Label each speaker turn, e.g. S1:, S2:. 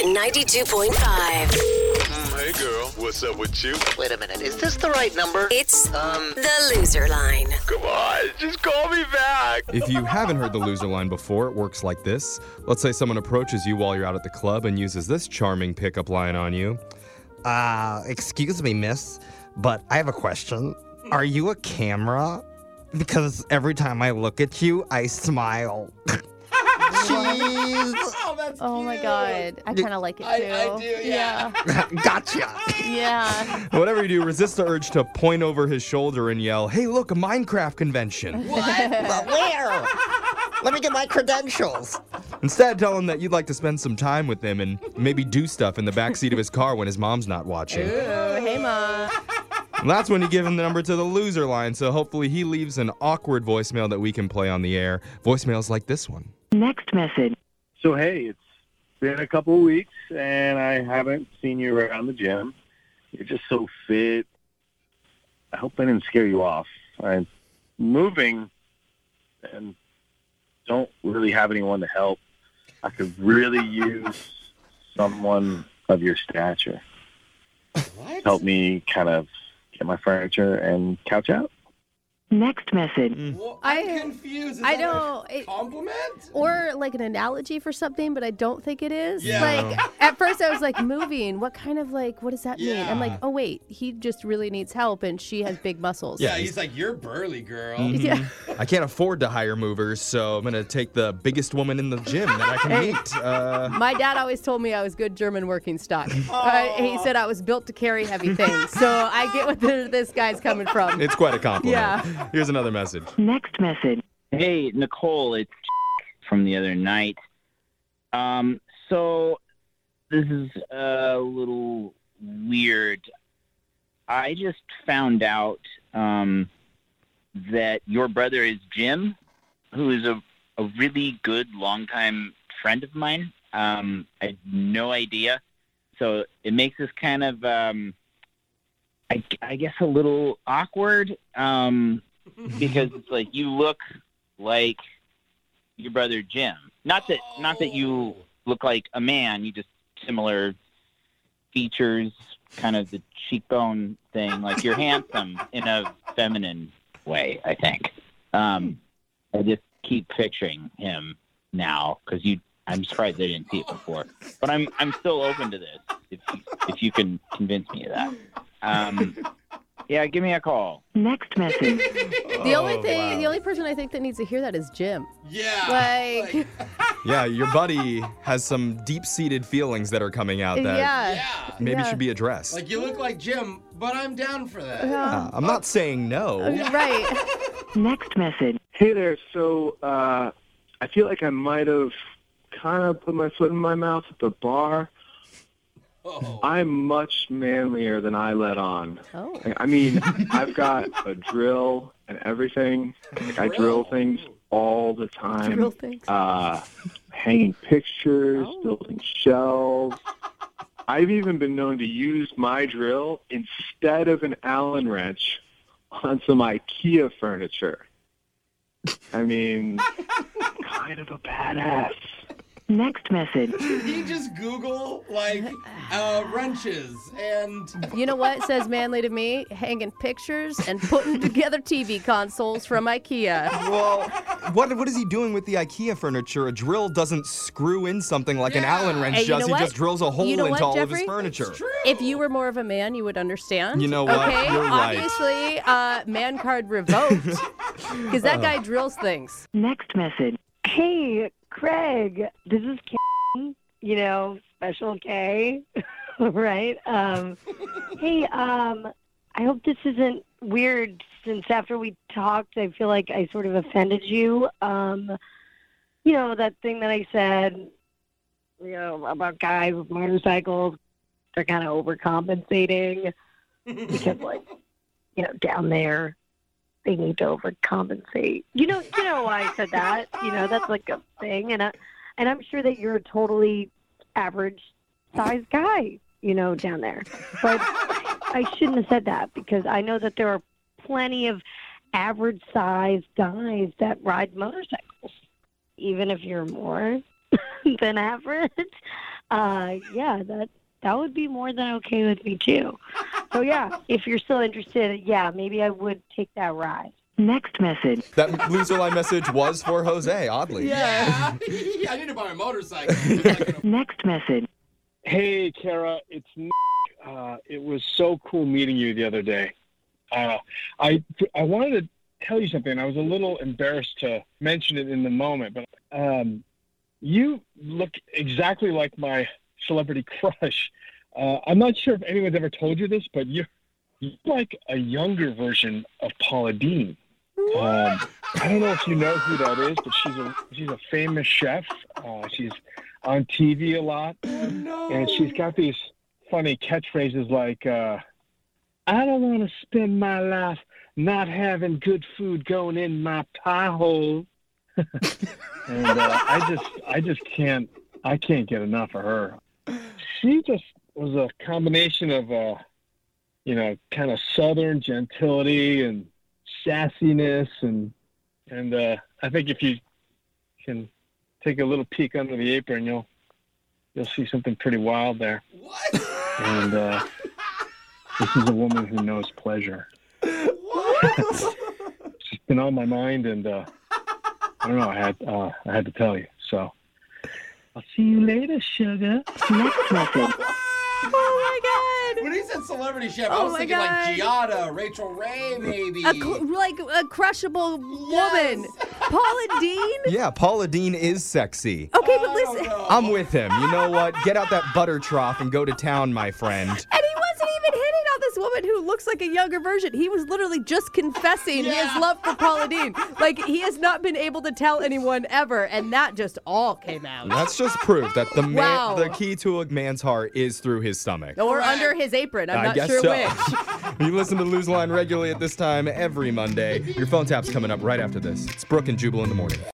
S1: 92.5.
S2: Hey, girl. What's up with you?
S3: Wait a minute. Is this the right number?
S1: It's the Loser Line.
S2: Come on. Just call me back.
S4: If you haven't heard the loser line before, it works like this. Let's say someone approaches you while you're out at the club and uses this charming pickup line on you.
S5: Excuse me, miss, but I have a question. Are you a camera? Because every time I look at you, I smile. Jeez.
S6: Oh my God. I kind of like it too.
S7: I do, yeah.
S5: Gotcha.
S6: Yeah.
S4: Whatever you do, resist the urge to point over his shoulder and yell, "Hey, look, a Minecraft convention."
S5: But where? Let me get my credentials.
S4: Instead, tell him that you'd like to spend some time with him and maybe do stuff in the backseat of his car when his mom's not watching.
S6: Ooh, hey, Mom.
S4: And that's when you give him the number to the loser line, so hopefully he leaves an awkward voicemail that we can play on the air. Voicemails like this one.
S8: Next message.
S9: So, hey, it's been a couple of weeks, and I haven't seen you around the gym. You're just so fit. I hope I didn't scare you off. I'm moving and don't really have anyone to help. I could really use someone of your stature.
S7: What?
S9: Help me kind of get my furniture and couch out.
S8: Next message.
S7: Well, I'm confused. Is
S6: I
S7: that
S6: don't-
S7: a compliment?
S6: Or like an analogy for something, but I don't think it is.
S7: Yeah.
S6: Like, at first I was like, moving. What kind of like, what does that mean? I'm like,
S7: Yeah.
S6: oh wait, he just really needs help and she has big muscles.
S7: Yeah, he's like, you're burly, girl.
S6: Yeah.
S4: I can't afford to hire movers, so I'm going to take the biggest woman in the gym that I can meet.
S6: My dad always told me I was good German working stock. He said I was built to carry heavy things. So I get where this guy's coming from.
S4: It's quite a compliment.
S6: Yeah.
S4: Here's another message.
S8: Next message.
S10: Hey, Nicole, it's from the other night. So this is a little weird. I just found out that your brother is Jim, who is a really good longtime friend of mine. I had no idea. So it makes this kind of, I guess, a little awkward. Because it's like you look like your brother Jim. Not that you look like a man. You just similar features, kind of the cheekbone thing. Like you're handsome in a feminine way, I think. I just keep picturing him now because I'm surprised I didn't see it before. But I'm still open to this if you can convince me of that. Yeah, give me a call.
S8: Next message.
S6: The only person I think that needs to hear that is Jim.
S7: Yeah.
S6: Like
S4: Yeah, your buddy has some deep-seated feelings that are coming out that
S6: yeah.
S4: maybe
S6: Yeah.
S4: should be addressed.
S7: Like, you look like Jim, but I'm down for that.
S4: I'm not saying no.
S6: Right.
S8: Next message.
S9: Hey there. So I feel like I might have kind of put my foot in my mouth at the bar.
S7: Oh.
S9: I'm much manlier than I let on.
S6: Oh.
S9: I mean, I've got a drill and everything. Like, I drill things all the time.
S6: Drill things.
S9: Hanging pictures,
S6: Oh.
S9: building shelves. I've even been known to use my drill instead of an Allen wrench on some IKEA furniture. I mean, kind of a badass.
S8: Next message.
S7: Did he just Google, like, wrenches and...
S6: You know what says manly to me? Hanging pictures and putting together TV consoles from IKEA.
S4: Well, what is he doing with the IKEA furniture? A drill doesn't screw in something like an
S7: Yeah.
S4: Allen wrench
S6: Hey, you
S4: does.
S6: know
S4: He
S6: what?
S4: just drills a hole
S6: You know
S4: into
S6: what,
S4: all of his
S6: Jeffrey?
S4: furniture.
S6: If you were more of a man, you would understand.
S4: You know what?
S6: Okay,
S4: You're right.
S6: obviously, man card revoked. Because that guy drills things.
S8: Next message.
S11: Hey, Craig, this is K, Special K, right? Hey, I hope this isn't weird since after we talked, I feel like I sort of offended you. That thing that I said, about guys with motorcycles, they're kind of overcompensating because, down there, they need to overcompensate. You know why I said that. That's like a thing, and I'm sure that you're a totally average size guy, down there. But I shouldn't have said that because I know that there are plenty of average size guys that ride motorcycles, even if you're more than average. Yeah, that would be more than okay with me too. So yeah, if you're still interested, yeah, maybe I would take that ride.
S8: Next message.
S4: That loser line message was for Jose, oddly.
S7: Yeah. I need to buy a motorcycle.
S8: Next message.
S12: Hey, Kara, it's Nick. It was so cool meeting you the other day. I wanted to tell you something. I was a little embarrassed to mention it in the moment, but you look exactly like my celebrity crush. I'm not sure if anyone's ever told you this, but you're like a younger version of Paula Deen. I don't know if you know who that is, but she's a famous chef. She's on TV a lot, and she's got these funny catchphrases like, I don't want to spend my life not having good food going in my pie hole. And I can't get enough of her. She just was a combination of, kind of Southern gentility and sassiness. And I think if you can take a little peek under the apron, you'll see something pretty wild there.
S7: What?
S12: And this is a woman who knows pleasure.
S7: What?
S12: She's been on my mind, and I don't know. I had to tell you. So I'll see you later, sugar.
S8: Next message.
S6: Oh my God.
S7: When he said celebrity chef, I
S6: Oh
S7: was
S6: my
S7: thinking like
S6: God.
S7: Giada, Rachel Ray, maybe.
S6: Like a crushable woman. Paula Deen?
S4: Yeah, Paula Deen is sexy.
S6: Okay, but listen.
S4: I'm with him. You know what? Get out that butter trough and go to town, my friend.
S6: And he wasn't even hitting on this woman who looks like a younger version. He was literally just confessing his love for Paula Deen. Like, he has not been able to tell anyone ever, and that just all came out.
S4: That's just proof that the
S6: Wow.
S4: the key to a man's heart is through his stomach.
S6: Or under his apron. I'm
S4: I
S6: not
S4: guess
S6: sure
S4: so.
S6: which.
S4: You listen to Lose Line regularly at this time every Monday. Your phone tap's coming up right after this. It's Brooke and Jubal in the morning.